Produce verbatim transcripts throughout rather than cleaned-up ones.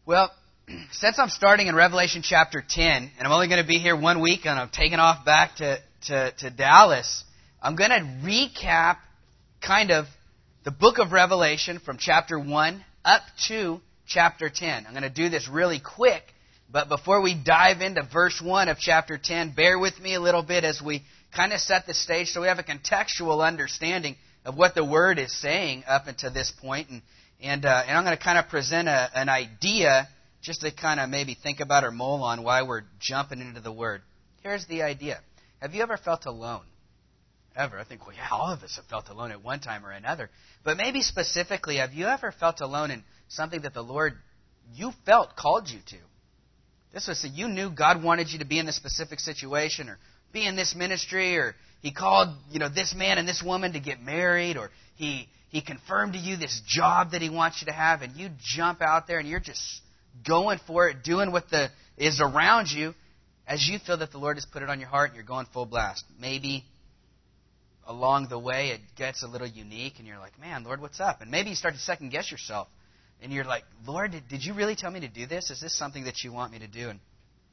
Well, since I'm starting in Revelation chapter ten, and I'm only going to be here one week, and I'm taking off back to, to, to Dallas, I'm going to recap kind of the book of Revelation from chapter one up to chapter ten. I'm going to do this really quick, but before we dive into verse one of chapter ten, bear with me a little bit as we kind of set the stage so we have a contextual understanding of what the Word is saying up until this point. And, and, uh, and I'm going to kind of present a, an idea just to kind of maybe think about or mull on why we're jumping into the Word. Here's the idea. Have you ever felt alone? Ever? I think, well, yeah, all of us have felt alone at one time or another. But maybe specifically, have you ever felt alone in something that the Lord, you felt, called you to? This was, you knew God wanted you to be in this specific situation or be in this ministry, or He called, you know, this man and this woman to get married, or He He confirmed to you this job that He wants you to have, and you jump out there and you're just going for it, doing what the is around you as you feel that the Lord has put it on your heart and you're going full blast. Maybe along the way it gets a little unique and you're like, man, Lord, what's up? And maybe you start to second guess yourself and you're like, Lord, did, did you really tell me to do this? Is this something that you want me to do? And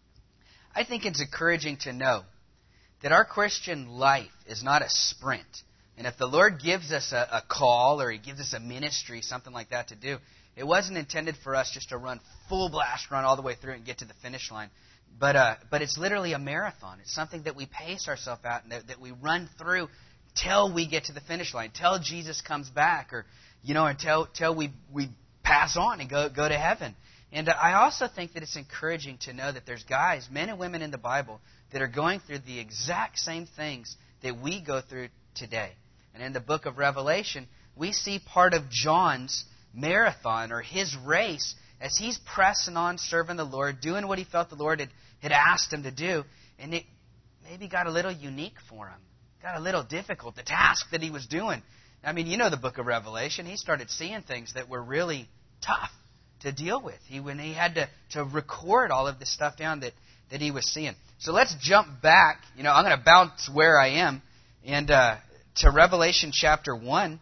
I think it's encouraging to know that our Christian life is not a sprint. And if the Lord gives us a, a call or He gives us a ministry, something like that to do, it wasn't intended for us just to run full blast, run all the way through and get to the finish line. But uh, but it's literally a marathon. It's something that we pace ourselves out and that, that we run through till we get to the finish line, till Jesus comes back, or you know, until till we we pass on and go go to heaven. And uh, I also think that it's encouraging to know that there's guys, men and women in the Bible that are going through the exact same things that we go through today. And in the book of Revelation, we see part of John's marathon or his race as he's pressing on, serving the Lord, doing what he felt the Lord had, had asked him to do. And it maybe got a little unique for him. Got a little difficult, the task that he was doing. I mean, you know the book of Revelation. He started seeing things that were really tough to deal with. He when he had to, to record all of this stuff down that, that he was seeing. So let's jump back. You know, I'm going to bounce where I am and uh, to Revelation chapter one,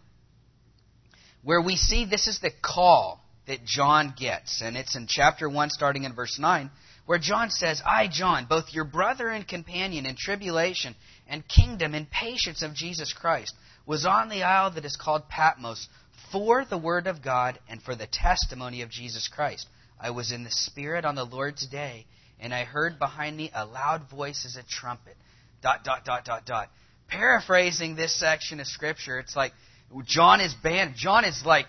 where we see this is the call that John gets. And it's in chapter one, starting in verse nine, where John says, I, John, both your brother and companion in tribulation and kingdom and patience of Jesus Christ, was on the isle that is called Patmos for the word of God and for the testimony of Jesus Christ. I was in the Spirit on the Lord's day, and I heard behind me a loud voice as a trumpet. Dot, dot, dot, dot, dot. Paraphrasing this section of Scripture, it's like John is banned. John is like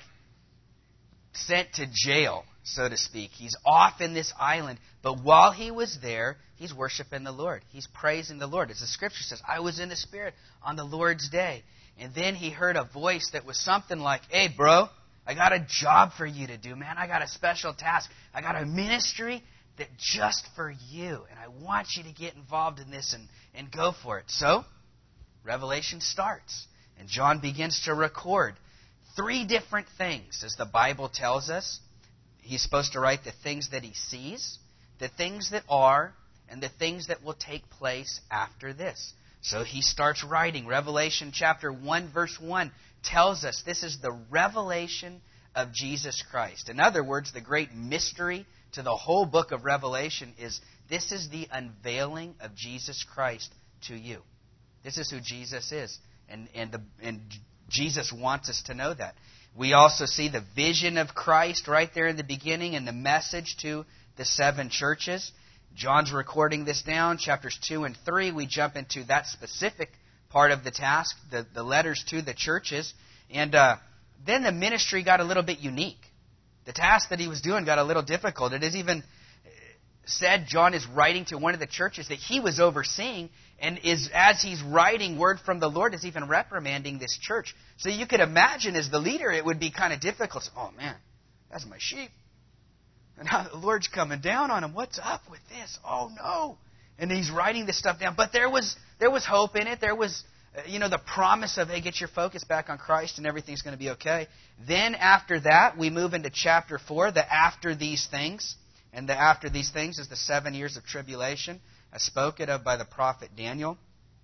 sent to jail, so to speak. He's off in this island, but while he was there, he's worshiping the Lord. He's praising the Lord. As the Scripture says, I was in the Spirit on the Lord's day. And then he heard a voice that was something like, hey, bro, I got a job for you to do, man. I got a special task. I got a ministry that just for you. And I want you to get involved in this and, and go for it. So, Revelation starts. And John begins to record three different things, as the Bible tells us. He's supposed to write the things that he sees, the things that are, and the things that will take place after this. So he starts writing. Revelation chapter one, verse one tells us this is the revelation of Jesus Christ. In other words, the great mystery to the whole book of Revelation is this is the unveiling of Jesus Christ to you. This is who Jesus is. And, and, the, and Jesus wants us to know that. We also see the vision of Christ right there in the beginning and the message to the seven churches. John's recording this down. Chapters two and three, we jump into that specific part of the task, the, the letters to the churches. And uh, then the ministry got a little bit unique. The task that he was doing got a little difficult. It is even said John is writing to one of the churches that he was overseeing, and is as he's writing word from the Lord is even reprimanding this church. So you could imagine as the leader it would be kind of difficult. Oh man, that's my sheep. And now the Lord's coming down on him. What's up with this? Oh no. And he's writing this stuff down. But there was there was hope in it. There was uh, you know the promise of, hey, get your focus back on Christ and everything's going to be okay. Then after that, we move into chapter four, the after these things. And the after these things is the seven years of tribulation, as spoken of by the prophet Daniel.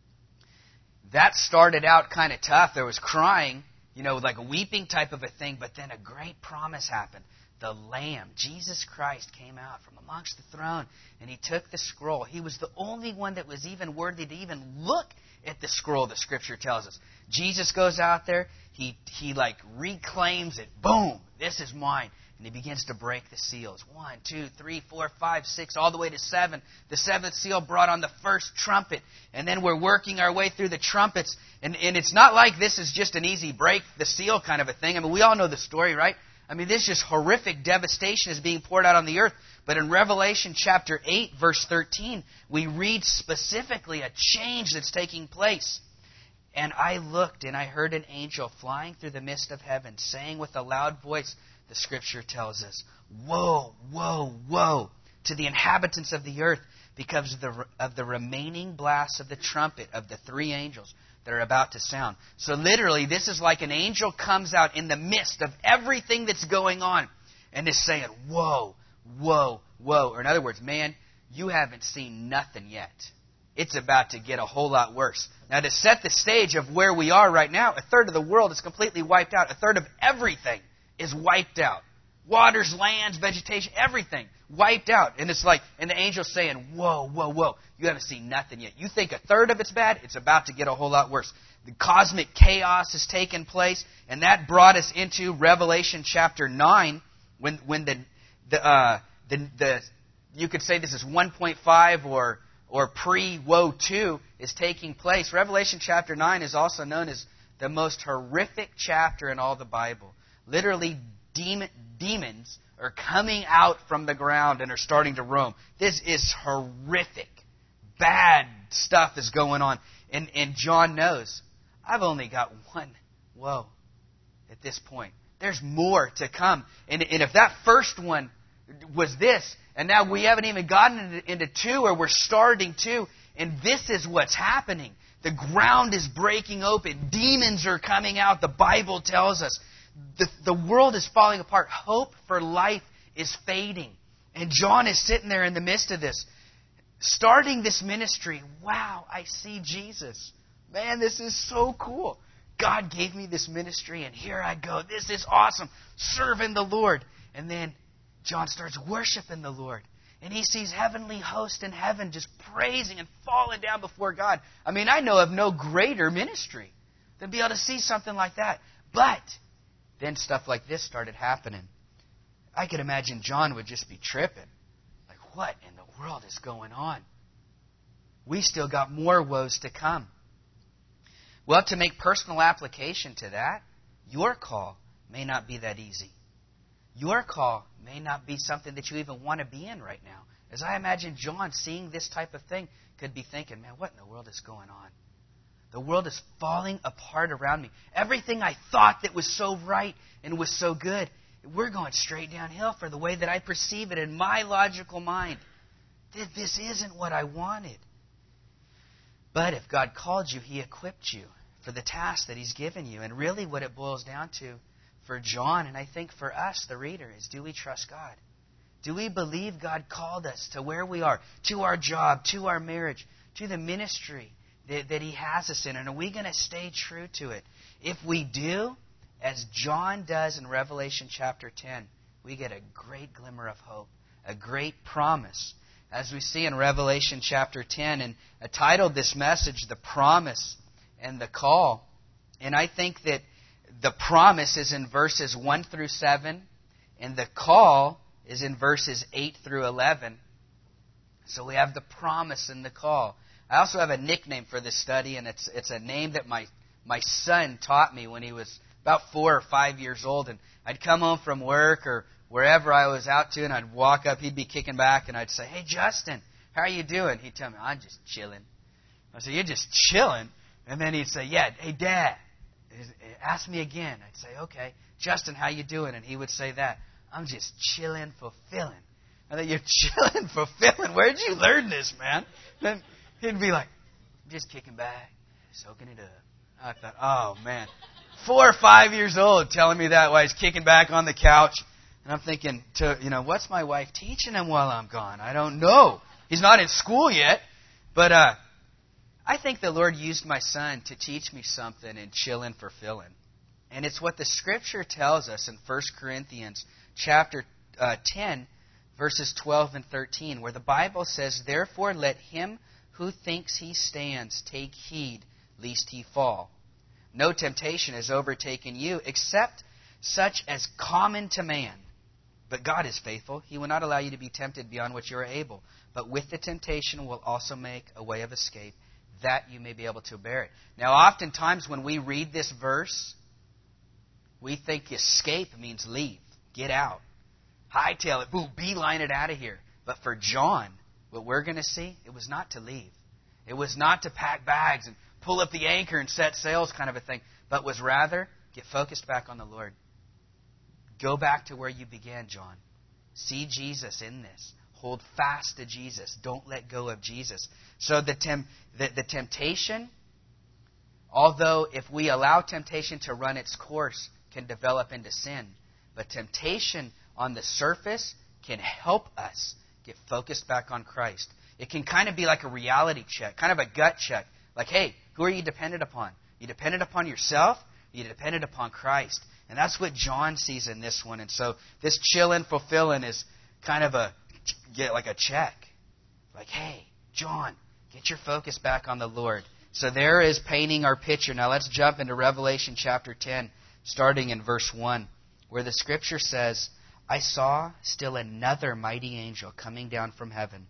That started out kind of tough. There was crying, you know, like a weeping type of a thing, but then a great promise happened. the Lamb, Jesus Christ, came out from amongst the throne, and he took the scroll. He was the only one that was even worthy to even look at the scroll, the Scripture tells us. Jesus goes out there. He, he like reclaims it. Boom! This is mine. And he begins to break the seals. One, two, three, four, five, six, all the way to seven. The seventh seal brought on the first trumpet. And then we're working our way through the trumpets. And, and it's not like this is just an easy break the seal kind of a thing. I mean, we all know the story, right? I mean, this just horrific devastation is being poured out on the earth. But in Revelation chapter eight, verse thirteen, we read specifically a change that's taking place. And I looked, and I heard an angel flying through the mist of heaven, saying with a loud voice, the Scripture tells us, woe, woe, woe to the inhabitants of the earth because of the, of the remaining blasts of the trumpet of the three angels that are about to sound. So literally, this is like an angel comes out in the midst of everything that's going on and is saying, whoa, whoa, whoa. Or in other words, man, you haven't seen nothing yet. It's about to get a whole lot worse. Now, to set the stage of where we are right now, a third of the world is completely wiped out. A third of everything is wiped out. Waters, lands, vegetation, everything wiped out. And it's like, and the angel's saying, whoa, whoa, whoa, you haven't seen nothing yet. You think a third of it's bad? It's about to get a whole lot worse. The cosmic chaos has taken place, and that brought us into Revelation chapter nine, when when the the uh, the, the you could say this is one point five or or pre-woe two is taking place. Revelation chapter nine is also known as the most horrific chapter in all the Bible. Literally, demon, demons are coming out from the ground and are starting to roam. This is horrific. Bad stuff is going on. And, and John knows, I've only got one woe at this point. There's more to come. And, and if that first one was this, and now we haven't even gotten into, into two, or we're starting two, and this is what's happening. The ground is breaking open. Demons are coming out. The Bible tells us. The, the world is falling apart. Hope for life is fading. And John is sitting there in the midst of this, starting this ministry. Wow, I see Jesus. Man, this is so cool. God gave me this ministry, and here I go. This is awesome. Serving the Lord. And then John starts worshiping the Lord. And he sees heavenly hosts in heaven just praising and falling down before God. I mean, I know of no greater ministry than be able to see something like that. But then stuff like this started happening. I could imagine John would just be tripping. Like, what in the world is going on? We still got more woes to come. Well, to make personal application to that, your call may not be that easy. Your call may not be something that you even want to be in right now. As I imagine John seeing this type of thing, could be thinking, man, what in the world is going on? The world is falling apart around me. Everything I thought that was so right and was so good, we're going straight downhill for the way that I perceive it in my logical mind. This isn't what I wanted. But if God called you, He equipped you for the task that He's given you. And really what it boils down to for John, and I think for us, the reader, is do we trust God? Do we believe God called us to where we are, to our job, to our marriage, to the ministry that, that He has us in? And are we going to stay true to it? If we do, as John does in Revelation chapter ten, we get a great glimmer of hope, a great promise. As we see in Revelation chapter ten, and I titled this message, The Promise and the Call. And I think that the promise is in verses one through seven, and the call is in verses eight through eleven. So we have the promise and the call. I also have a nickname for this study, and it's it's a name that my, my son taught me when he was about four or five years old. And I'd come home from work or wherever I was out to, and I'd walk up, he'd be kicking back, and I'd say, "Hey, Justin, how are you doing?" He'd tell me, "I'm just chilling." I said, "You're just chilling?" And then he'd say, "Yeah, hey, Dad, ask me again." I'd say, "Okay, Justin, how you doing?" And he would say that. "I'm just chilling, fulfilling." I thought, "You're chilling, fulfilling? Where'd you learn this, man?" Then he'd be like, "I'm just kicking back, soaking it up." I thought, oh, man. Four or five years old telling me that while he's kicking back on the couch. And I'm thinking, to, you know, what's my wife teaching him while I'm gone? I don't know. He's not in school yet. But uh, I think the Lord used my son to teach me something in chillin' fulfillin'. And it's what the Scripture tells us in First Corinthians chapter uh, ten, verses twelve and thirteen, where the Bible says, "Therefore let him who thinks he stands take heed, lest he fall. No temptation has overtaken you, except such as common to man. But God is faithful. He will not allow you to be tempted beyond what you are able. But with the temptation will also make a way of escape, that you may be able to bear it." Now, oftentimes when we read this verse, we think escape means leave, get out, hightail it, boom, beeline it out of here. But for John, what we're going to see, it was not to leave. It was not to pack bags and pull up the anchor and set sails kind of a thing, but was rather get focused back on the Lord. Go back to where you began, John. See Jesus in this. Hold fast to Jesus. Don't let go of Jesus. So the, tem- the, the temptation, although if we allow temptation to run its course, can develop into sin. But temptation on the surface can help us get focused back on Christ. It can kind of be like a reality check, kind of a gut check. Like, hey, who are you dependent upon? You dependent upon yourself? You dependent upon Christ? And that's what John sees in this one. And so this chillin', fulfillin' is kind of a get like a check. Like, hey, John, get your focus back on the Lord. So there is painting our picture. Now let's jump into Revelation chapter ten, starting in verse one, where the Scripture says, "I saw still another mighty angel coming down from heaven,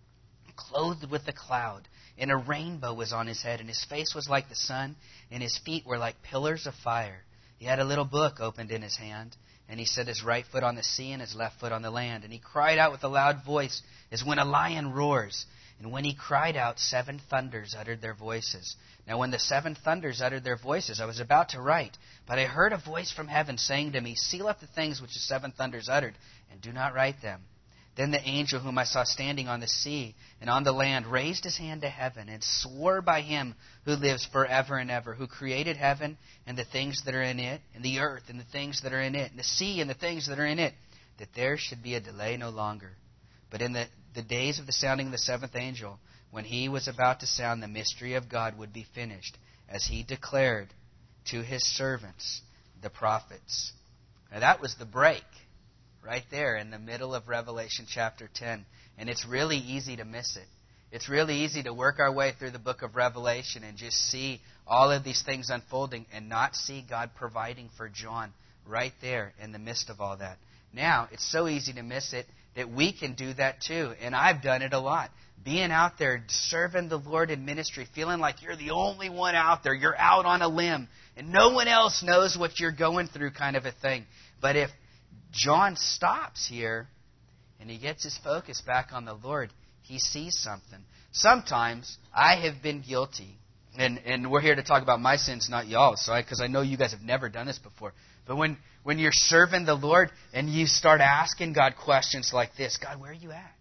clothed with a cloud, and a rainbow was on his head, and his face was like the sun, and his feet were like pillars of fire. He had a little book opened in his hand, and he set his right foot on the sea and his left foot on the land. And he cried out with a loud voice, as when a lion roars. And when he cried out, seven thunders uttered their voices. Now when the seven thunders uttered their voices, I was about to write, but I heard a voice from heaven saying to me, Seal up the things which the seven thunders uttered, and do not write them. Then the angel whom I saw standing on the sea and on the land raised his hand to heaven and swore by him who lives forever and ever, who created heaven and the things that are in it, and the earth and the things that are in it, and the sea and the things that are in it, that there should be a delay no longer. But in the, the days of the sounding of the seventh angel, when he was about to sound, the mystery of God would be finished, as he declared to his servants, the prophets." Now that was the break. Right there in the middle of Revelation chapter ten. And it's really easy to miss it. It's really easy to work our way through the book of Revelation and just see all of these things unfolding and not see God providing for John right there in the midst of all that. Now, it's so easy to miss it that we can do that too. And I've done it a lot. Being out there, serving the Lord in ministry, feeling like you're the only one out there. You're out on a limb. And no one else knows what you're going through kind of a thing. But if John stops here and he gets his focus back on the Lord, he sees something. Sometimes I have been guilty, and, and we're here to talk about my sins, not y'all, so because I, I know you guys have never done this before. But when, when you're serving the Lord and you start asking God questions like this, God, where are you at?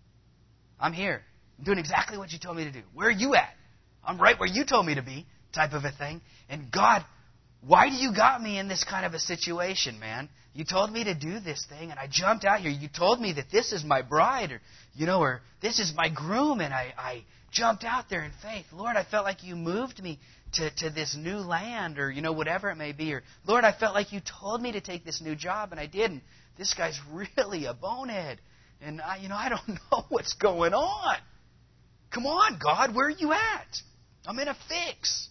I'm here. I'm doing exactly what you told me to do. Where are you at? I'm right where you told me to be, type of a thing. And God, why do you got me in this kind of a situation, man? You told me to do this thing, and I jumped out here. You told me that this is my bride, or, you know, or this is my groom, and I, I jumped out there in faith. Lord, I felt like you moved me to, to this new land, or, you know, whatever it may be. Or, Lord, I felt like you told me to take this new job, and I didn't. This guy's really a bonehead, and, I, you know, I don't know what's going on. Come on, God, where are you at? I'm in a fix.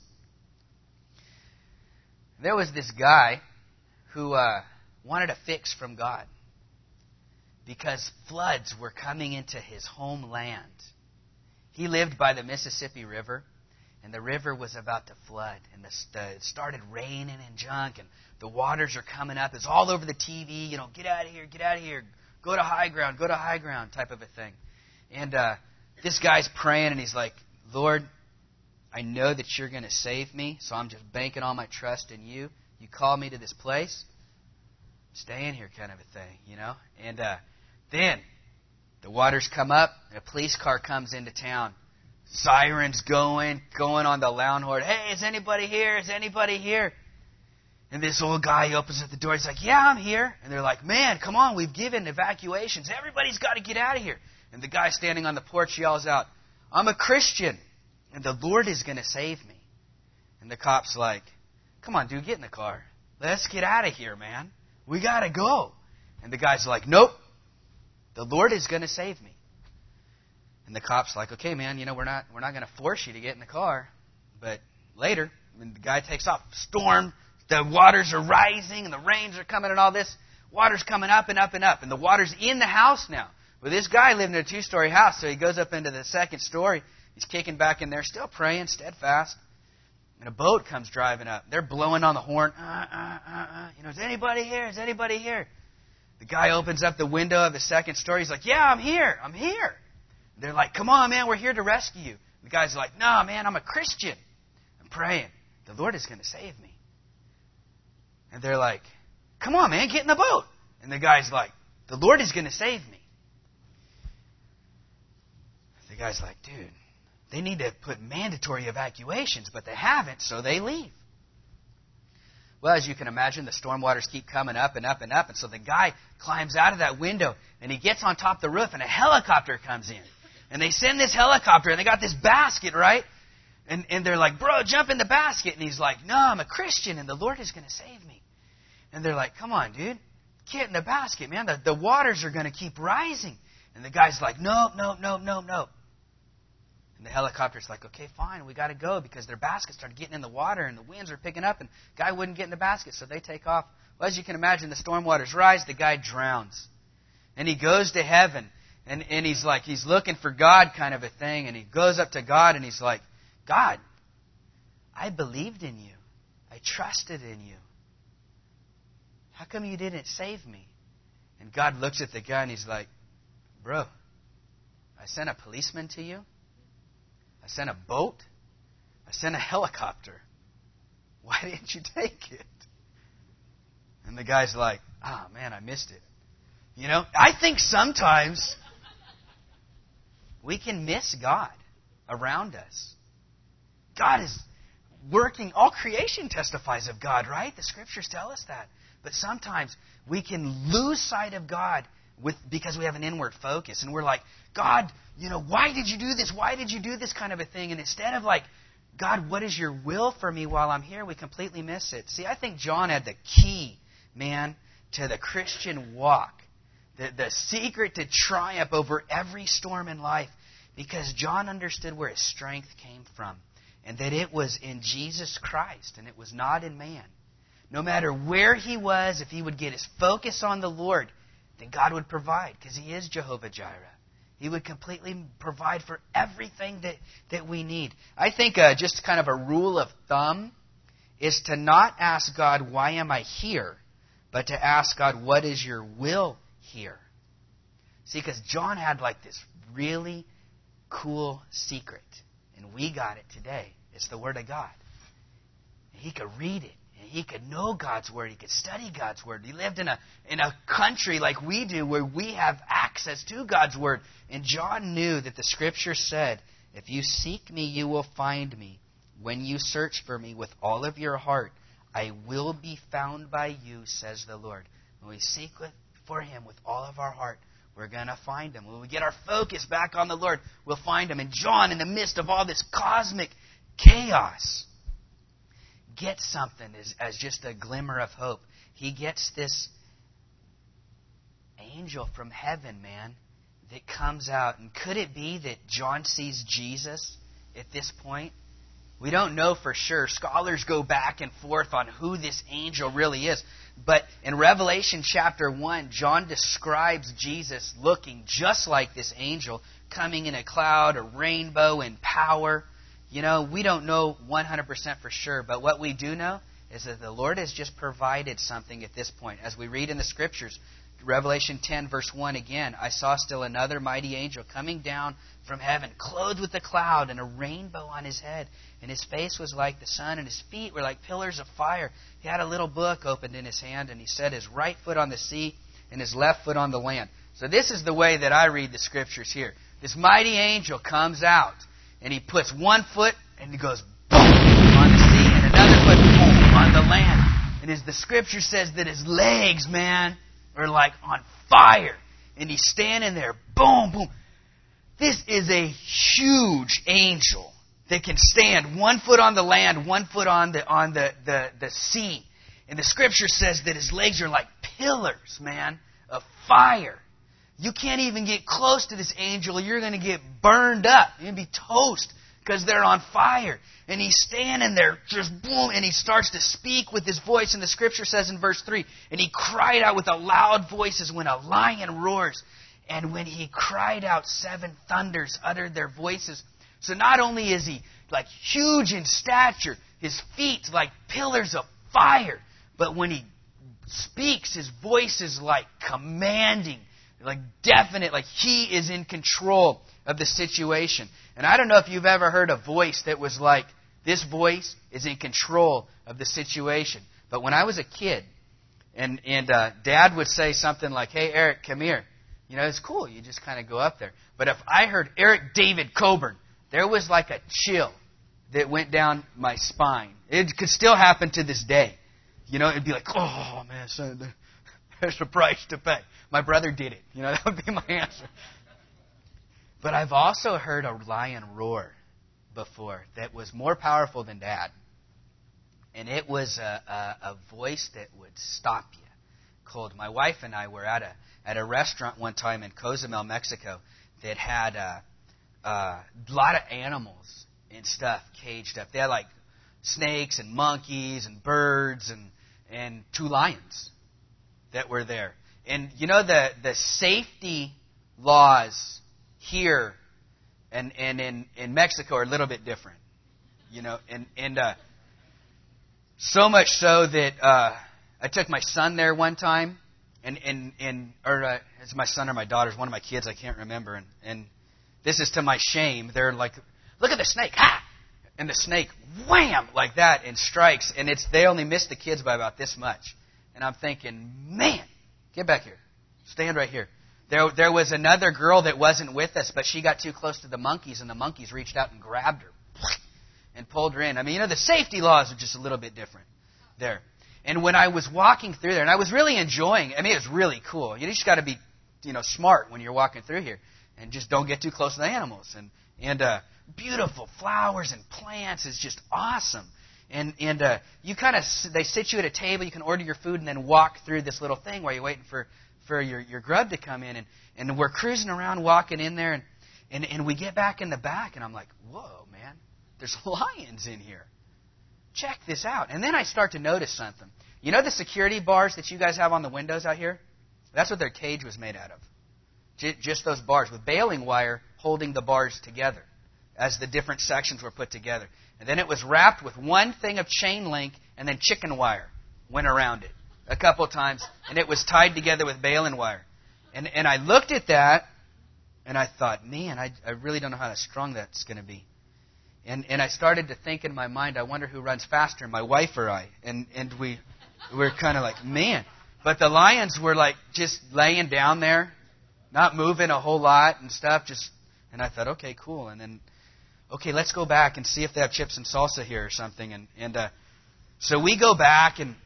There was this guy who uh, wanted a fix from God because floods were coming into his homeland. He lived by the Mississippi River, and the river was about to flood. And the, the, it started raining and junk, and the waters are coming up. It's all over the T V, you know, get out of here, get out of here, go to high ground, go to high ground type of a thing. And uh, this guy's praying, and he's like, Lord, I know that you're going to save me, so I'm just banking all my trust in you. You call me to this place, stay in here kind of a thing, you know. And uh, then the waters come up, and a police car comes into town. Sirens going, going on the loud horn. Hey, is anybody here? Is anybody here? And this old guy opens up the door. He's like, yeah, I'm here. And they're like, man, come on, we've given evacuations. Everybody's got to get out of here. And the guy standing on the porch yells out, I'm a Christian, and the Lord is going to save me. And the cop's like, come on, dude, get in the car. Let's get out of here, man. We got to go. And the guy's like, nope, the Lord is going to save me. And the cop's like, okay, man, you know, we're not we're not going to force you to get in the car. But later, when the guy takes off, storm, the waters are rising and the rains are coming and all this. Water's coming up and up and up. And the water's in the house now. Well, this guy lived in a two-story house, so he goes up into the second story. He's kicking back in there, still praying, steadfast. And a boat comes driving up. They're blowing on the horn. Uh, uh, uh, uh. You know, is anybody here? Is anybody here? The guy opens up the window of the second story. He's like, yeah, I'm here. I'm here. They're like, come on, man, we're here to rescue you. The guy's like, no, man, I'm a Christian. I'm praying. The Lord is going to save me. And they're like, come on, man, get in the boat. And the guy's like, the Lord is going to save me. The guy's like, dude, they need to put mandatory evacuations, but they haven't, so they leave. Well, as you can imagine, the storm waters keep coming up and up and up. And so the guy climbs out of that window, and he gets on top of the roof, and a helicopter comes in. And they send this helicopter, and they got this basket, right? And, and they're like, bro, jump in the basket. And he's like, no, I'm a Christian, and the Lord is going to save me. And they're like, come on, dude. Get in the basket, man. The, the waters are going to keep rising. And the guy's like, no, no, no, no, no. And the helicopter's like, okay, fine, we got to go because their basket started getting in the water and the winds are picking up and the guy wouldn't get in the basket, so they take off. Well, as you can imagine, the storm waters rise, the guy drowns. And he goes to heaven and, and he's like, he's looking for God kind of a thing, and he goes up to God and he's like, God, I believed in you. I trusted in you. How come you didn't save me? And God looks at the guy and he's like, bro, I sent a policeman to you. I sent a boat. I sent a helicopter. Why didn't you take it? And the guy's like, oh, man, I missed it. You know, I think sometimes we can miss God around us. God is working. All creation testifies of God, right? The Scriptures tell us that. But sometimes we can lose sight of God with because we have an inward focus. And we're like, God, you know, why did you do this? Why did you do this kind of a thing? And instead of like, God, what is your will for me while I'm here? We completely miss it. See, I think John had the key, man, to the Christian walk. The, the secret to triumph over every storm in life. Because John understood where his strength came from. And that it was in Jesus Christ. And it was not in man. No matter where he was, if he would get his focus on the Lord, then God would provide. Because He is Jehovah Jireh. He would completely provide for everything that, that we need. I think uh, just kind of a rule of thumb is to not ask God, why am I here? But to ask God, what is your will here? See, because John had like this really cool secret. And we got it today. It's the Word of God. He could read it. He could know God's Word. He could study God's Word. He lived in a in a country like we do where we have access to God's Word. And John knew that the Scripture said, if you seek me, you will find me. When you search for me with all of your heart, I will be found by you, says the Lord. When we seek for Him with all of our heart, we're going to find Him. When we get our focus back on the Lord, we'll find Him. And John, in the midst of all this cosmic chaos, gets something as, as just a glimmer of hope. He gets this angel from heaven, man, that comes out. And could it be that John sees Jesus at this point? We don't know for sure. Scholars go back and forth on who this angel really is. But in Revelation chapter one, John describes Jesus looking just like this angel, coming in a cloud, a rainbow, in power. You know, we don't know one hundred percent for sure, but what we do know is that the Lord has just provided something at this point. As we read in the Scriptures, Revelation ten, verse one again, I saw still another mighty angel coming down from heaven, clothed with a cloud and a rainbow on his head. And his face was like the sun, and his feet were like pillars of fire. He had a little book opened in his hand, and he set his right foot on the sea and his left foot on the land. So this is the way that I read the Scriptures here. This mighty angel comes out. And he puts one foot and he goes boom on the sea, and another foot boom on the land. And as the Scripture says that his legs, man, are like on fire. And he's standing there, boom, boom. This is a huge angel that can stand one foot on the land, one foot on the on the, the, the sea. And the Scripture says that his legs are like pillars, man, of fire. You can't even get close to this angel. You're going to get burned up. You're going to be toast because they're on fire. And he's standing there, just boom, and he starts to speak with his voice. And the scripture says in verse three, and he cried out with a loud voice as when a lion roars. And when he cried out, seven thunders uttered their voices. So not only is he like huge in stature, his feet like pillars of fire, but when he speaks, his voice is like commanding, like definite, like he is in control of the situation. And I don't know if you've ever heard a voice that was like, this voice is in control of the situation. But when I was a kid, and, and uh, Dad would say something like, hey, Eric, come here. You know, it's cool. You just kind of go up there. But if I heard Eric David Coburn, there was like a chill that went down my spine. It could still happen to this day. You know, it'd be like, oh, man, son, there's a price to pay. My brother did it. You know, that would be my answer. But I've also heard a lion roar before that was more powerful than Dad. And it was a, a, a voice that would stop you cold. My wife and I were at a at a restaurant one time in Cozumel, Mexico, that had a, a lot of animals and stuff caged up. They had like snakes and monkeys and birds and, and two lions that were there. And you know, the, the safety laws here and, and in, in Mexico are a little bit different. You know, and, and uh, so much so that uh, I took my son there one time, and, and, and or uh, it's my son or my daughter's, one of my kids, I can't remember. And, and this is to my shame. They're like, look at the snake, ha! And the snake, wham, like that, and strikes. And it's they only miss the kids by about this much. And I'm thinking, man, get back here. Stand right here. There, there was another girl that wasn't with us, but she got too close to the monkeys, and the monkeys reached out and grabbed her and pulled her in. I mean, you know, the safety laws are just a little bit different there. And when I was walking through there, and I was really enjoying, I mean, it was really cool. You just got to be, you know, smart when you're walking through here, and just don't get too close to the animals. And and uh, beautiful flowers and plants is just awesome. And and uh, you kind of they sit you at a table, you can order your food, and then walk through this little thing while you're waiting for, for your, your grub to come in. And, and we're cruising around, walking in there, and, and and we get back in the back, and I'm like, whoa, man, there's lions in here. Check this out. And then I start to notice something. You know the security bars that you guys have on the windows out here? That's what their cage was made out of. J- just those bars with baling wire holding the bars together as the different sections were put together. And then it was wrapped with one thing of chain link, and then chicken wire went around it a couple times, and it was tied together with baling wire. And and I looked at that, and I thought, man, I, I really don't know how strong that's going to be. And and I started to think in my mind, I wonder who runs faster, my wife or I. And and we were kind of like, man. But the lions were like just laying down there, not moving a whole lot and stuff. Just and I thought, okay, cool. And then, okay, let's go back and see if they have chips and salsa here or something. And and uh, so we go back, and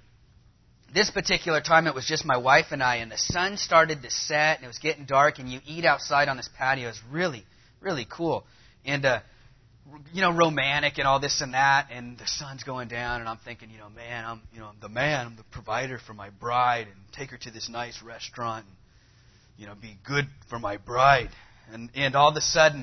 this particular time it was just my wife and I, and the sun started to set, and it was getting dark, and you eat outside on this patio. It's really, really cool. And uh, you know, romantic and all this and that, and the sun's going down, and I'm thinking, you know, man, I'm, you know, I'm the man, I'm the provider for my bride, and take her to this nice restaurant, and, you know, be good for my bride. And and all of a sudden,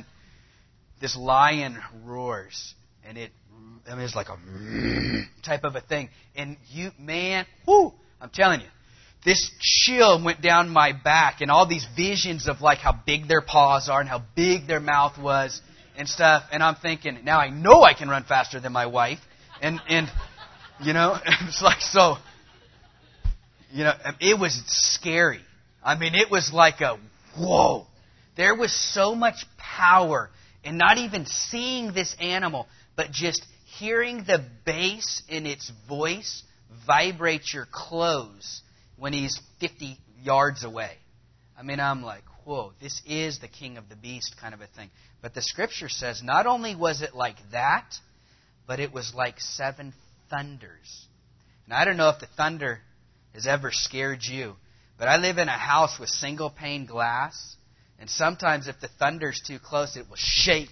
this lion roars, and it, I mean, it's like a type of a thing, and you, man, whoo, I'm telling you, this chill went down my back, and all these visions of like how big their paws are and how big their mouth was. And stuff, and I'm thinking, now I know I can run faster than my wife, and and you know, it's like so. You know, it was scary. I mean, it was like a whoa. There was so much power in not even seeing this animal, but just hearing the bass in its voice vibrate your clothes when he's fifty yards away. I mean, I'm like, whoa, this is the king of the beast kind of a thing. But the scripture says not only was it like that, but it was like seven thunders. And I don't know if the thunder has ever scared you, but I live in a house with single pane glass, and sometimes if the thunder's too close, it will shake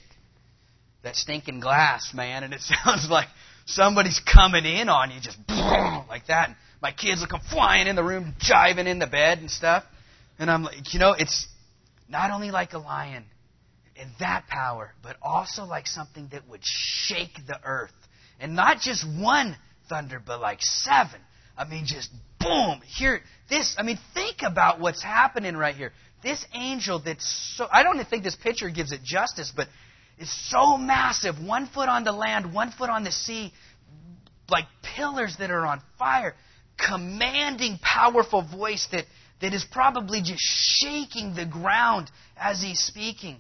that stinking glass, man, and it sounds like somebody's coming in on you, just like that. And my kids will come flying in the room, jiving in the bed and stuff. And I'm like, you know, it's not only like a lion in that power, but also like something that would shake the earth. And not just one thunder, but like seven. I mean, just boom. Here, this, I mean, think about what's happening right here. This angel that's so, I don't even think this picture gives it justice, but it's so massive. One foot on the land, one foot on the sea, like pillars that are on fire, commanding, powerful voice that, that is probably just shaking the ground as he's speaking.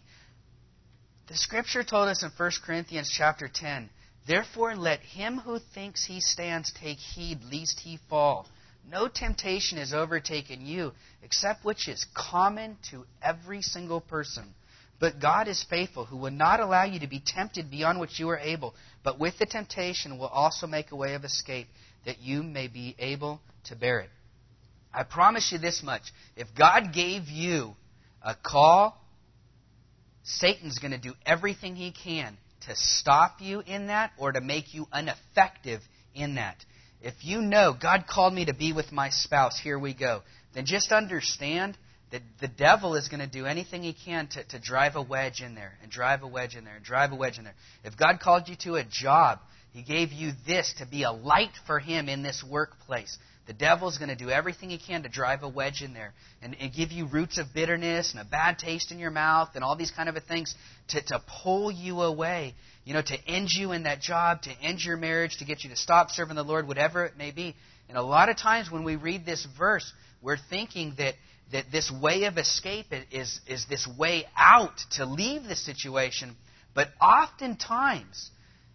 The scripture told us in First Corinthians chapter ten, therefore let him who thinks he stands take heed lest he fall. No temptation has overtaken you except which is common to every single person. But God is faithful, who will not allow you to be tempted beyond what you are able, but with the temptation will also make a way of escape, that you may be able to bear it. I promise you this much. If God gave you a call, Satan's going to do everything he can to stop you in that or to make you ineffective in that. If you know, God called me to be with my spouse, here we go, then just understand that the devil is going to do anything he can to, to drive a wedge in there and drive a wedge in there and drive a wedge in there. If God called you to a job, he gave you this to be a light for him in this workplace. The devil's going to do everything he can to drive a wedge in there and, and give you roots of bitterness and a bad taste in your mouth and all these kind of things to, to pull you away, you know, to end you in that job, to end your marriage, to get you to stop serving the Lord, whatever it may be. And a lot of times when we read this verse, we're thinking that, that this way of escape is, is this way out to leave the situation. But oftentimes,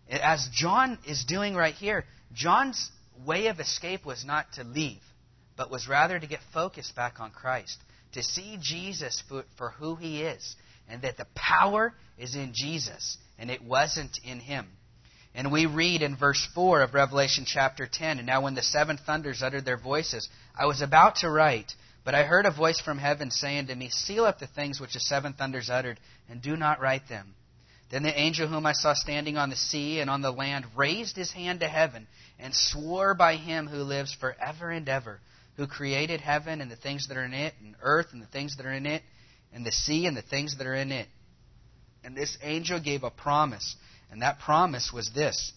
as John is doing right here, John's way of escape was not to leave, but was rather to get focused back on Christ, to see Jesus for, for who he is, and that the power is in Jesus, and it wasn't in him. And we read in verse four of Revelation chapter ten, and now when the seven thunders uttered their voices, I was about to write, but I heard a voice from heaven saying to me, seal up the things which the seven thunders uttered, and do not write them. Then the angel whom I saw standing on the sea and on the land raised his hand to heaven and swore by him who lives forever and ever, who created heaven and the things that are in it, and earth and the things that are in it, and the sea and the things that are in it. And this angel gave a promise, and that promise was this,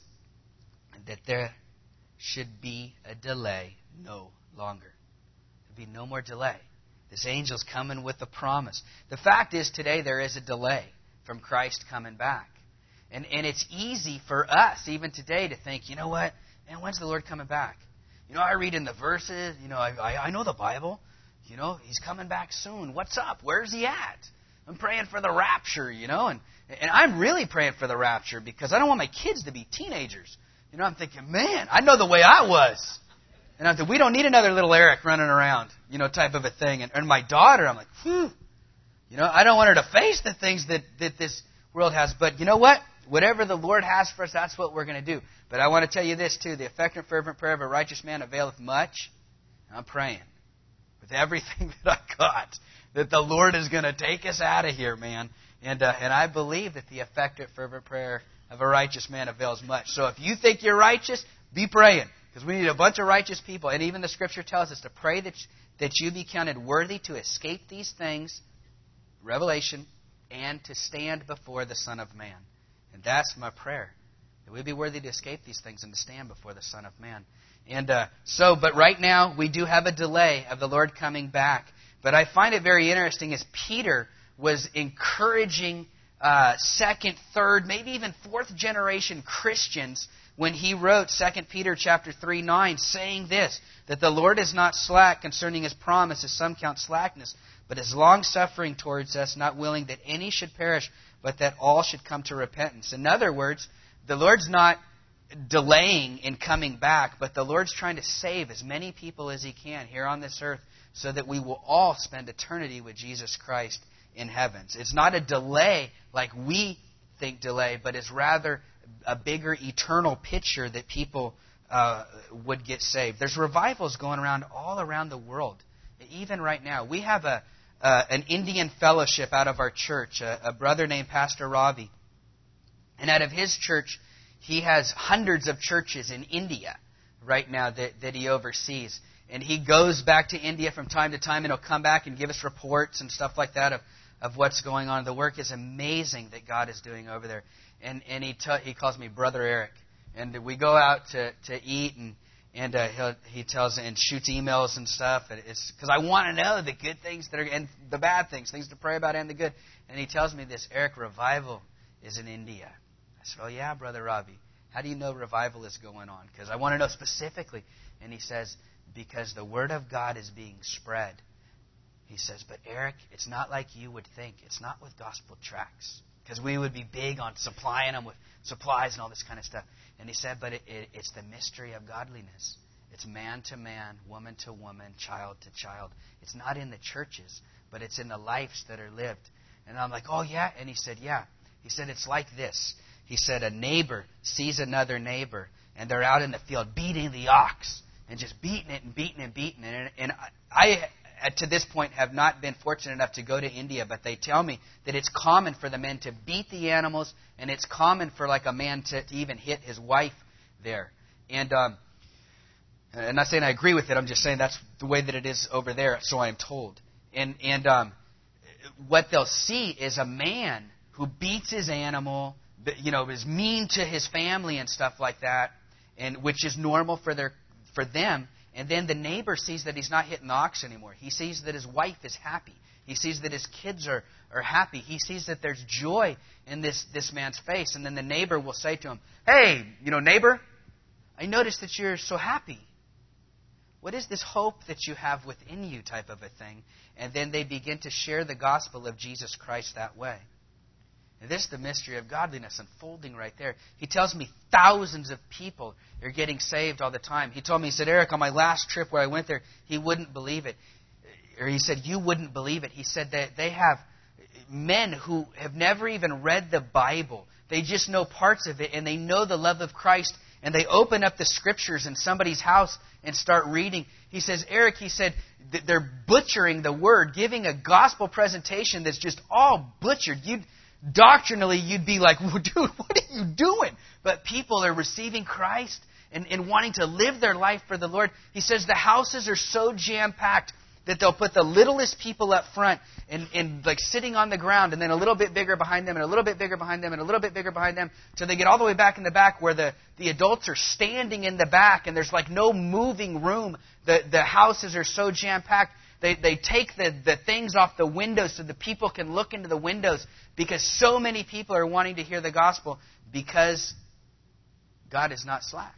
that there should be a delay no longer. There'd be no more delay. This angel's coming with a promise. The fact is, today there is a delay from Christ coming back. And and it's easy for us, even today, to think, you know what? Man, when's the Lord coming back? You know, I read in the verses, you know, I, I, I know the Bible. You know, he's coming back soon. What's up? Where's he at? I'm praying for the rapture, you know. And, and I'm really praying for the rapture because I don't want my kids to be teenagers. You know, I'm thinking, man, I know the way I was. And I'm thinking, we don't need another little Eric running around, you know, type of a thing. And, and my daughter, I'm like, whew. You know, I don't want her to face the things that, that this world has. But you know what? Whatever the Lord has for us, that's what we're going to do. But I want to tell you this, too. The effective, fervent prayer of a righteous man availeth much. I'm praying with everything that I got that the Lord is going to take us out of here, man. And uh, and I believe that the effective, fervent prayer of a righteous man avails much. So if you think you're righteous, be praying. Because we need a bunch of righteous people. And even the Scripture tells us to pray that, that you be counted worthy to escape these things, Revelation, and to stand before the Son of Man. And that's my prayer, that we be worthy to escape these things and to stand before the Son of Man. And uh, so, but right now, we do have a delay of the Lord coming back. But I find it very interesting as Peter was encouraging uh, second, third, maybe even fourth generation Christians when he wrote Second Peter chapter three, nine, saying this, that the Lord is not slack concerning his promise, as some count slackness, but is long-suffering towards us, not willing that any should perish, but that all should come to repentance. In other words, the Lord's not delaying in coming back, but the Lord's trying to save as many people as he can here on this earth so that we will all spend eternity with Jesus Christ in heavens. It's not a delay like we think delay, but it's rather a bigger eternal picture that people uh, would get saved. There's revivals going around all around the world. Even right now. We have a uh, an Indian fellowship out of our church, a, a brother named Pastor Ravi. And out of his church, he has hundreds of churches in India right now that, that he oversees. and he goes back to India from time to time, and he'll come back and give us reports and stuff like that of, of what's going on. The work is amazing that God is doing over there. And and he t- he calls me Brother Eric. And we go out to, to eat, and and uh, he'll, he tells and shoots emails and stuff. And it's because I want to know the good things that are and the bad things, things to pray about and the good. And he tells me this, Eric, revival is in India. I said, oh yeah, Brother Robbie. How do you know revival is going on? Because I want to know specifically. And he says, because the word of God is being spread. He says, but Eric, it's not like you would think. It's not with gospel tracts. Because we would be big on supplying them with supplies and all this kind of stuff. And he said, but it, it, it's the mystery of godliness. It's man to man, woman to woman, child to child. It's not in the churches, but it's in the lives that are lived. And I'm like, oh yeah? And he said, yeah. He said, it's like this. He said, a neighbor sees another neighbor, and they're out in the field beating the ox, and just beating it and beating and beating it. And, and I, I, to this point, have not been fortunate enough to go to India, but they tell me that it's common for the men to beat the animals, and it's common for like a man to, to even hit his wife there. And um, I'm not saying I agree with it. I'm just saying that's the way that it is over there, so I am told. And and um, what they'll see is a man who beats his animal, you know, is mean to his family and stuff like that, and which is normal for their for them. And then the neighbor sees that he's not hitting the ox anymore. He sees that his wife is happy. He sees that his kids are, are happy. He sees that there's joy in this, this man's face. And then the neighbor will say to him, hey, you know, neighbor, I noticed that you're so happy. What is this hope that you have within you type of a thing? And then they begin to share the gospel of Jesus Christ that way. And this is the mystery of godliness unfolding right there. He tells me thousands of people are getting saved all the time. He told me, he said, Eric, on my last trip where I went there, he wouldn't believe it. Or he said, you wouldn't believe it. He said that they have men who have never even read the Bible. They just know parts of it, and they know the love of Christ, and they open up the Scriptures in somebody's house and start reading. He says, Eric, he said, they're butchering the Word, giving a gospel presentation that's just all butchered. You'd Doctrinally, you'd be like, well, dude, what are you doing? But people are receiving Christ and, and wanting to live their life for the Lord. He says the houses are so jam-packed that they'll put the littlest people up front and, and like sitting on the ground, and then a little bit bigger behind them, and a little bit bigger behind them, and a little bit bigger behind them, till they get all the way back in the back where the, the adults are standing in the back, and there's like no moving room. The, the houses are so jam-packed. They they take the, the things off the windows so the people can look into the windows, because so many people are wanting to hear the gospel, because God is not slack.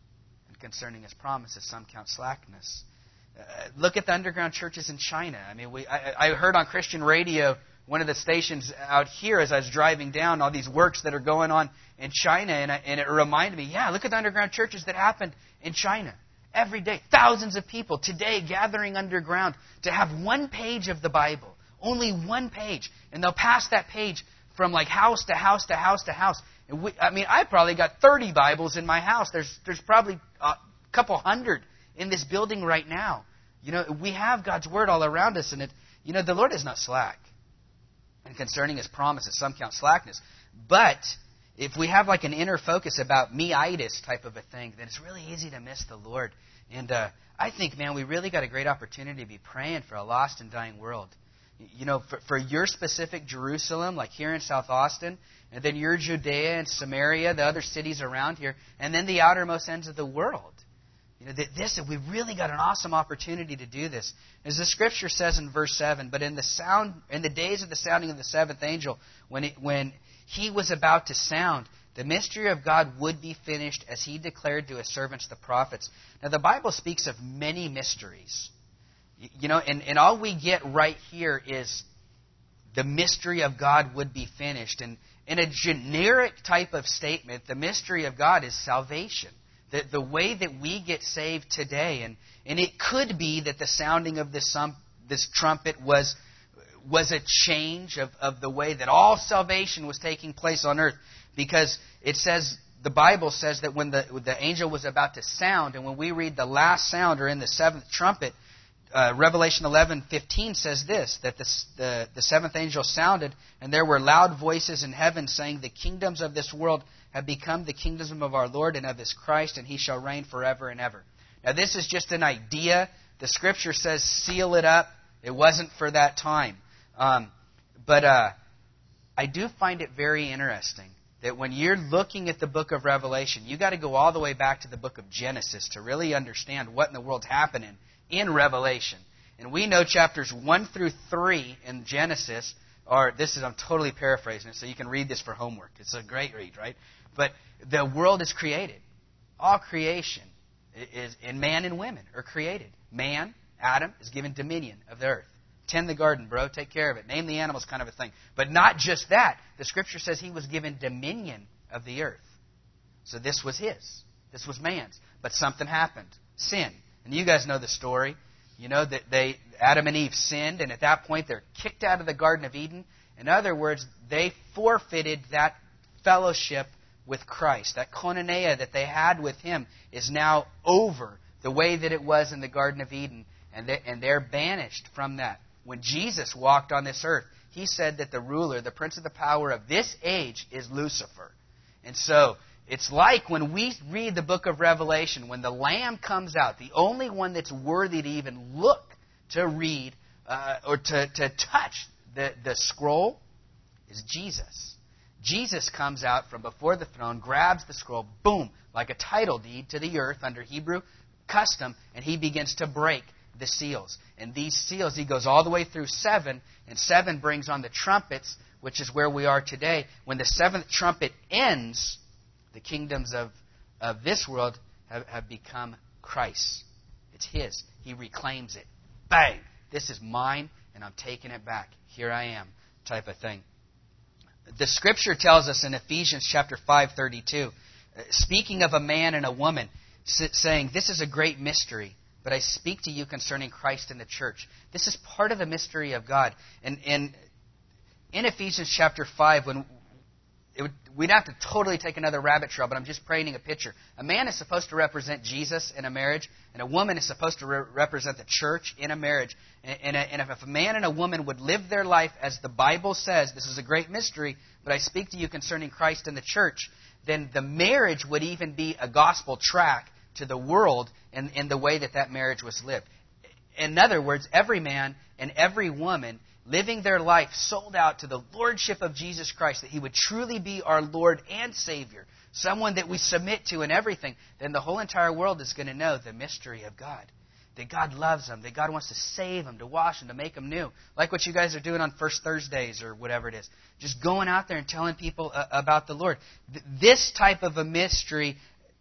And concerning His promises, some count slackness. Uh, look at the underground churches in China. I mean, we I, I heard on Christian radio, one of the stations out here, as I was driving down, all these works that are going on in China, and, I, and it reminded me, yeah, look at the underground churches that happened in China. Every day, thousands of people today gathering underground to have one page of the Bible. Only one page. And they'll pass that page from like house to house to house to house. And we, I mean, I probably got thirty Bibles in my house. There's there's probably a couple hundred in this building right now. You know, we have God's Word all around us. And, it, you know, the Lord is not slack. And concerning His promises, some count slackness. But if we have like an inner focus about me-itis type of a thing, then it's really easy to miss the Lord. And uh, I think, man, we really got a great opportunity to be praying for a lost and dying world. You know, for, for your specific Jerusalem, like here in South Austin, and then your Judea and Samaria, the other cities around here, and then the outermost ends of the world. You know, this, we really got an awesome opportunity to do this. As the Scripture says in verse seven, but in the sound, in the days of the sounding of the seventh angel, when it, when He was about to sound, the mystery of God would be finished, as He declared to His servants the prophets. Now, the Bible speaks of many mysteries. You know, and, and all we get right here is the mystery of God would be finished. And in a generic type of statement, the mystery of God is salvation. The, the way that we get saved today. And, and it could be that the sounding of this, um, this trumpet was, was a change of, of the way that all salvation was taking place on earth. Because it says, the Bible says that when the, the angel was about to sound, and when we read the last sound, or in the seventh trumpet, Uh, Revelation eleven fifteen says this, that the, the, the seventh angel sounded, and there were loud voices in heaven saying, the kingdoms of this world have become the kingdom of our Lord and of His Christ, and He shall reign forever and ever. Now, this is just an idea. The Scripture says seal it up. It wasn't for that time. Um, but uh, I do find it very interesting that when you're looking at the book of Revelation, you got to go all the way back to the book of Genesis to really understand what in the world's happening in Revelation. And we know chapters one through three in Genesis are, this is, I'm totally paraphrasing it, so you can read this for homework. It's a great read, right? But the world is created. All creation is, and man and women are created. Man, Adam, is given dominion of the earth. Tend the garden, bro. Take care of it. Name the animals, kind of a thing. But not just that. The Scripture says he was given dominion of the earth. So this was his. This was man's. But something happened. Sin. And you guys know the story. You know that they Adam and Eve sinned, and at that point they're kicked out of the Garden of Eden. In other words, they forfeited that fellowship with Christ. That koinonia that they had with him is now over the way that it was in the Garden of Eden, and they, and they're banished from that. When Jesus walked on this earth, he said that the ruler, the prince of the power of this age is Lucifer. And so it's like when we read the book of Revelation, when the Lamb comes out, the only one that's worthy to even look to read uh, or to, to touch the, the scroll is Jesus. Jesus comes out from before the throne, grabs the scroll, boom, like a title deed to the earth under Hebrew custom, and he begins to break the seals. And these seals, he goes all the way through seven, and seven brings on the trumpets, which is where we are today. When the seventh trumpet ends, the kingdoms of, of this world have, have become Christ's. It's his. He reclaims it. Bang! This is mine, and I'm taking it back. Here I am, type of thing. The Scripture tells us in Ephesians chapter five, thirty-two, speaking of a man and a woman, saying, this is a great mystery, but I speak to you concerning Christ and the church. This is part of the mystery of God. And, and in Ephesians chapter five, when it would, we'd have to totally take another rabbit trail, but I'm just painting a picture. A man is supposed to represent Jesus in a marriage, and a woman is supposed to re- represent the church in a marriage. And, and, and if a man and a woman would live their life as the Bible says, this is a great mystery, but I speak to you concerning Christ and the church, then the marriage would even be a gospel track to the world in, in the way that that marriage was lived. In other words, every man and every woman living their life sold out to the lordship of Jesus Christ, that he would truly be our Lord and Savior, someone that we submit to in everything, then the whole entire world is going to know the mystery of God. That God loves them, that God wants to save them, to wash them, to make them new. Like what you guys are doing on First Thursdays or whatever it is. Just going out there and telling people uh, about the Lord. Th- this type of a mystery,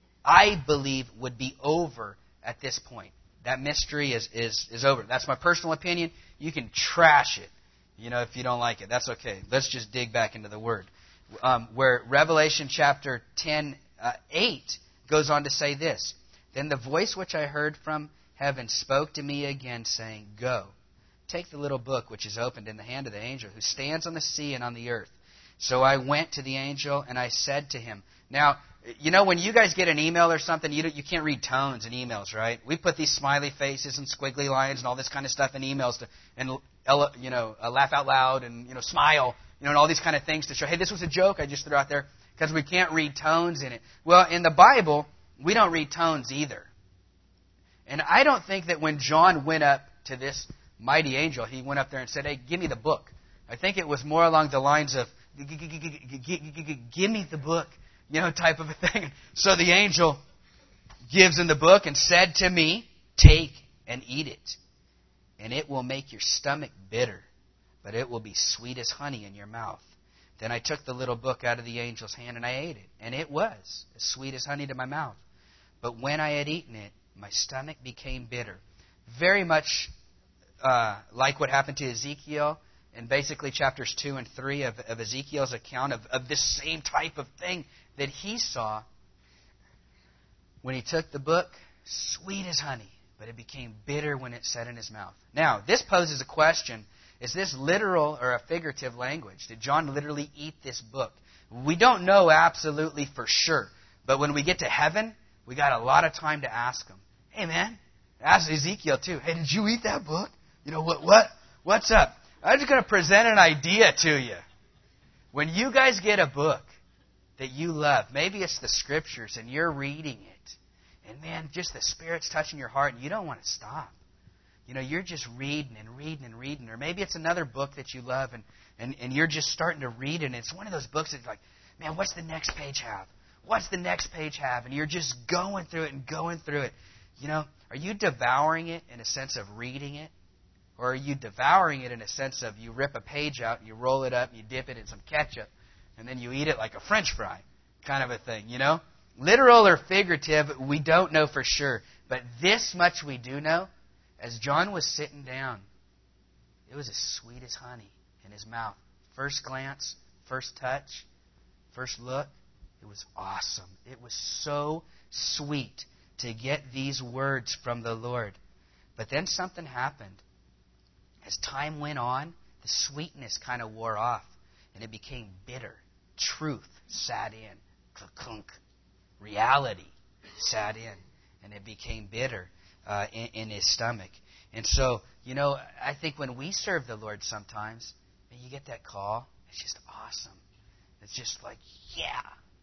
I believe, would be over at this point. That mystery is, is, is over. That's my personal opinion. You can trash it, you know, if you don't like it. That's okay. Let's just dig back into the Word. Um, where Revelation chapter ten, uh, eight goes on to say this. Then the voice which I heard from heaven spoke to me again, saying, Go, take the little book which is opened in the hand of the angel who stands on the sea and on the earth. So I went to the angel and I said to him. Now, you know, when you guys get an email or something, you, you can't read tones in emails, right? We put these smiley faces and squiggly lines and all this kind of stuff in emails to, and, you know, uh, laugh out loud and, you know, smile, you know, and all these kind of things to show, hey, this was a joke I just threw out there, because we can't read tones in it. Well, in the Bible, we don't read tones either. And I don't think that when John went up to this mighty angel, he went up there and said, hey, give me the book. I think it was more along the lines of, give me the book, you know, type of a thing. So the angel gives him the book and said to me, take and eat it, and it will make your stomach bitter, but it will be sweet as honey in your mouth. Then I took the little book out of the angel's hand and I ate it, and it was as sweet as honey to my mouth. But when I had eaten it, my stomach became bitter. Very much uh, like what happened to Ezekiel in basically chapters two and three of, of Ezekiel's account of, of this same type of thing that he saw when he took the book, sweet as honey, but it became bitter when it set in his mouth. Now, this poses a question. Is this literal or a figurative language? Did John literally eat this book? We don't know absolutely for sure. But when we get to heaven, we got a lot of time to ask him. Hey, man, ask Ezekiel too. Hey, did you eat that book? You know, what? What? What's up? I'm just going to present an idea to you. When you guys get a book that you love, maybe it's the Scriptures, and you're reading it, And man, just the Spirit's touching your heart and you don't want to stop. You know, you're just reading and reading and reading. Or maybe it's another book that you love and, and, and you're just starting to read it. And it's one of those books that's like, man, what's the next page have? What's the next page have? And you're just going through it and going through it. You know, are you devouring it in a sense of reading it? Or are you devouring it in a sense of you rip a page out and you roll it up and you dip it in some ketchup and then you eat it like a French fry kind of a thing, you know? Literal or figurative, we don't know for sure. But this much we do know. As John was sitting down, it was as sweet as honey in his mouth. First glance, first touch, first look, it was awesome. It was so sweet to get these words from the Lord. But then something happened. As time went on, the sweetness kind of wore off, and it became bitter. Truth sat in. Klunk. Reality sat in, and it became bitter. Uh, in, in his stomach. And so, you know, I think when we serve the Lord sometimes, and you get that call, it's just awesome. It's just like, yeah,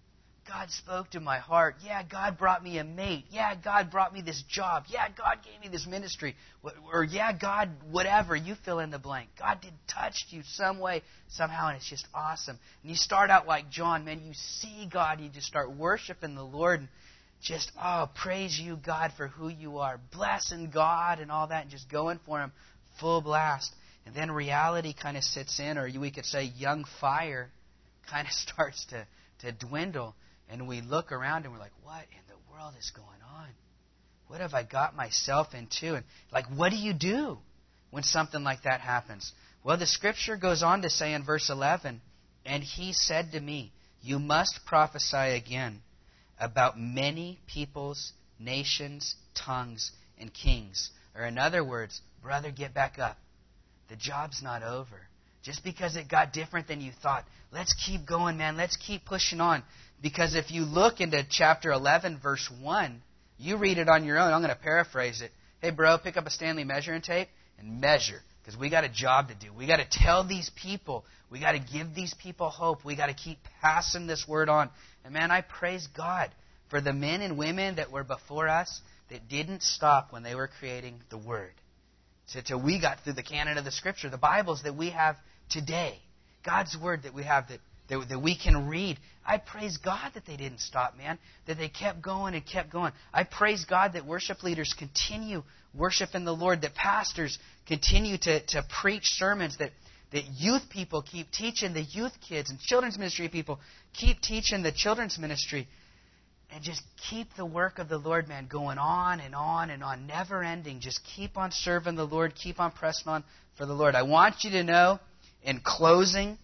God spoke to my heart. Yeah, God brought me a mate. Yeah, God brought me this job. Yeah, God gave me this ministry. Or, yeah, God, whatever, you fill in the blank. God did touch you some way, somehow, and it's just awesome. And you start out like John, man, you see God, you just start worshiping the Lord, and just, oh, praise you, God, for who you are. Blessing God and all that and just going for Him full blast. And then reality kind of sits in, or we could say young fire kind of starts to, to dwindle. And we look around and we're like, what in the world is going on? What have I got myself into? And like, what do you do when something like that happens? Well, the Scripture goes on to say in verse eleven, and He said to me, you must prophesy again about many peoples, nations, tongues, and kings. Or in other words, brother, get back up. The job's not over. Just because it got different than you thought, let's keep going, man. Let's keep pushing on. Because if you look into chapter eleven, verse one, you read it on your own. I'm going to paraphrase it. Hey, bro, pick up a Stanley measuring tape and measure. Because we got a job to do. We got to tell these people. We got to give these people hope. We got to keep passing this word on. And man, I praise God for the men and women that were before us that didn't stop when they were creating the Word. So till we got through the canon of the Scripture, the Bibles that we have today, God's Word that we have that, that, that we can read. I praise God that they didn't stop, man, that they kept going and kept going. I praise God that worship leaders continue worshiping the Lord, that pastors continue to, to preach sermons, that that youth people keep teaching the youth kids, and children's ministry people keep teaching the children's ministry. And just keep the work of the Lord, man, going on and on and on, never ending. Just keep on serving the Lord. Keep on pressing on for the Lord. I want you to know, in closing,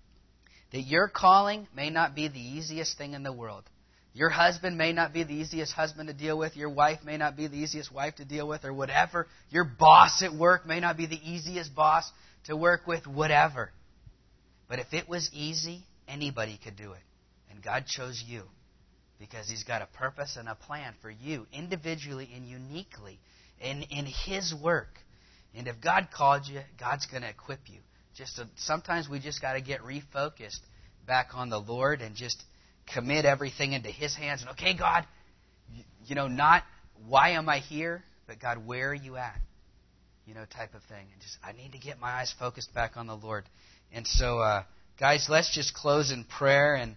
that your calling may not be the easiest thing in the world. Your husband may not be the easiest husband to deal with. Your wife may not be the easiest wife to deal with, or whatever. Your boss at work may not be the easiest boss to work with, whatever. But if it was easy, anybody could do it. And God chose you because He's got a purpose and a plan for you individually and uniquely in, in His work. And if God called you, God's going to equip you. Just to, sometimes we just got to get refocused back on the Lord and just commit everything into His hands. And okay, God, you know, not why am I here, but God, where are you at? You know, type of thing. And just, I need to get my eyes focused back on the Lord. And so, uh, guys, let's just close in prayer. And